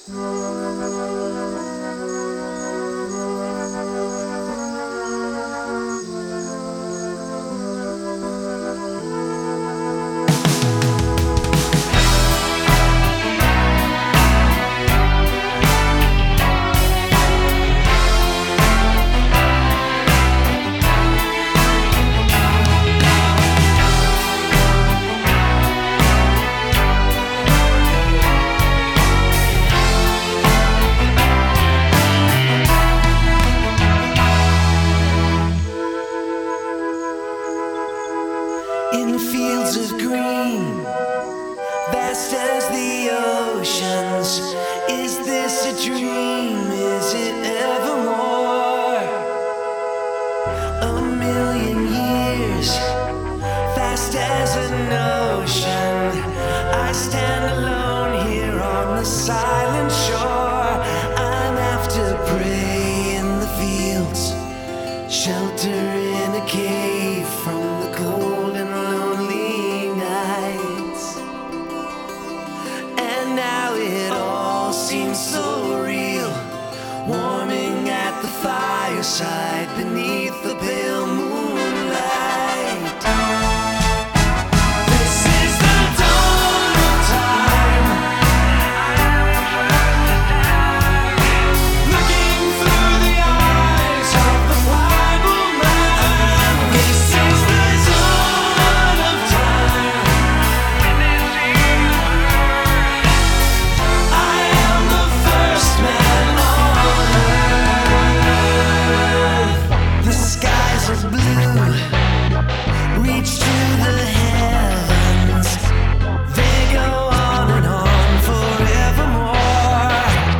In fields of green, vast as the oceans, is this a dream? Is it evermore? A million years, fast as an ocean, I stand alone here on the silent shore. I'm after prey in the fields, shelter in a cave from the cold and lonely nights. And now it all seems so real, warming at the fireside beneath the pale moonlight. This is the dawn of time, looking through the eyes of the primal man. This is the dawn of time. I am the first man on earth. The skies are blue, reach to the heavens. They go on and on forevermore.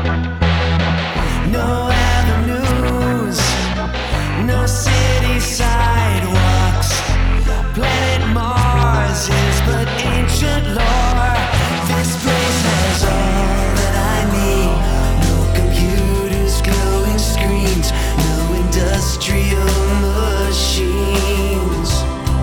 No avenues, no city sidewalks. Planet Mars is but ancient lore. This place has all that I need. No computers, glowing screens, no industrial machines.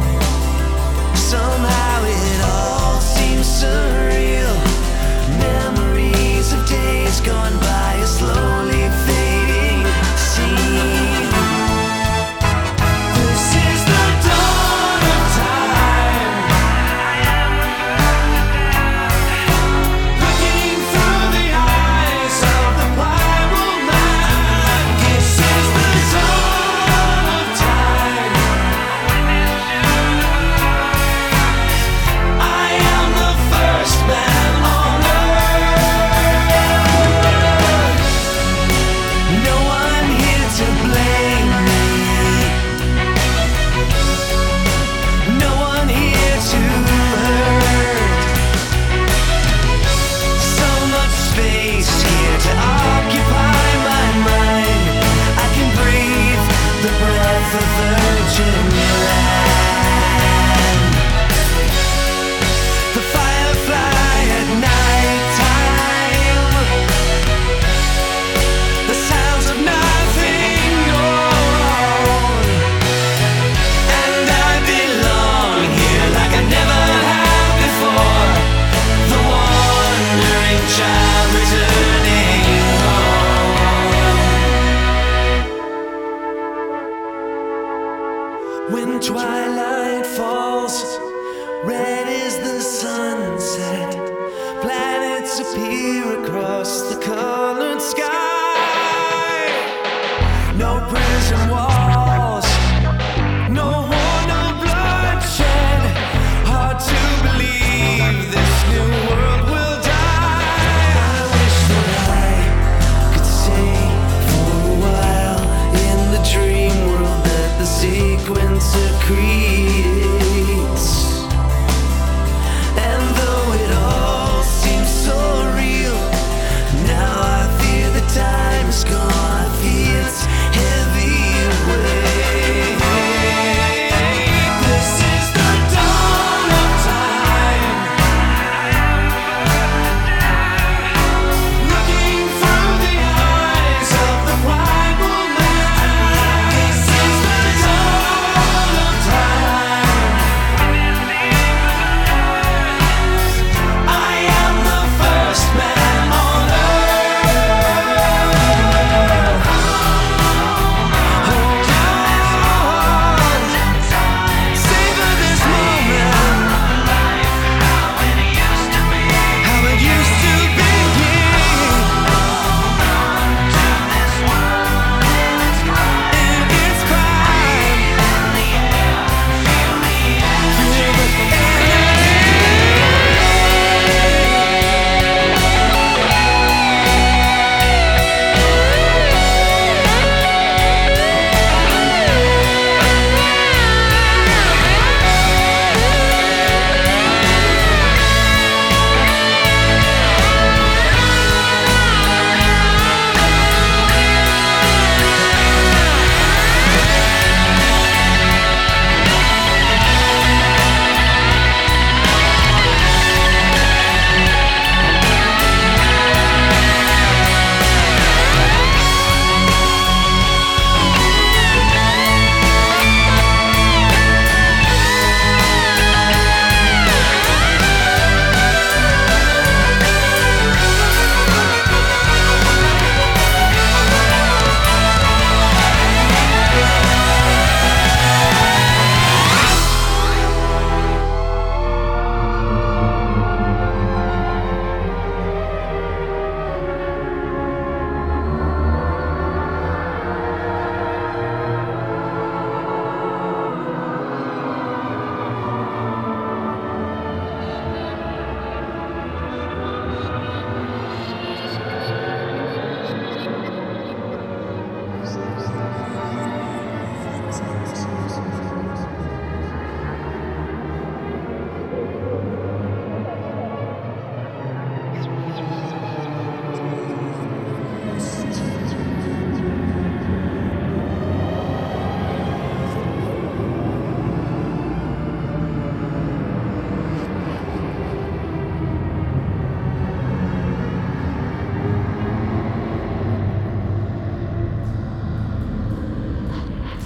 Somehow it all seems surreal. Memories of days gone by, a slowly fading scene. This is the dawn of time, looking through the eyes of the primal man. This is the dawn of time. I am the first man on earth. No one here to blame me, no one here to hurt. So much space here to occupy my mind. I can breathe the breath of virgin land. The firefly at nighttime, the sounds of nothing known. And I belong here like I never have before. The wandering child returning home. When twilight falls, red is the sunset. Planets appear across the colored sky. No prison walls, no war, no bloodshed. Hard to believe this new world will die. I wish that I could stay for a while in the dream world that the sequencer created.